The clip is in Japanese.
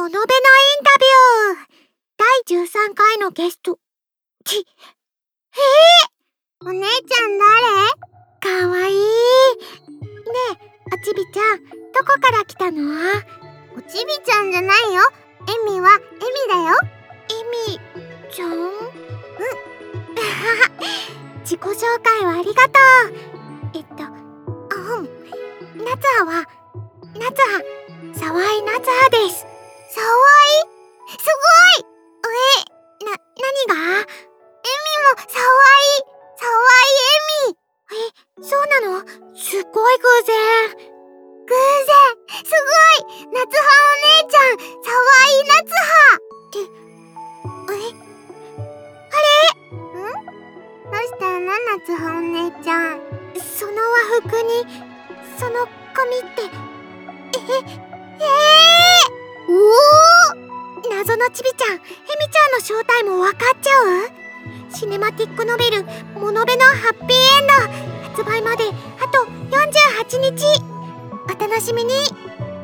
モノベのインタビュー第13回のゲスト。 お姉ちゃん誰？ かわいい。ねえ、おちびちゃん、どこから来たの？ おちびちゃんじゃないよ。エミはエミだよ。 エミちゃん？自己紹介をありがとう。夏葉は沢井夏葉です。 沢井？すごい！ 何が？ エミも沢井エミ。 そうなの？すっごい偶然。 すごい！夏葉お姉ちゃん、沢井夏葉。どうしたの夏葉お姉ちゃん。 その和服にその髪って謎のちびちゃん、エミちゃんの正体も分かっちゃう？シネマティックノベルモノベのハッピーエンド発売まであと48日、お楽しみに。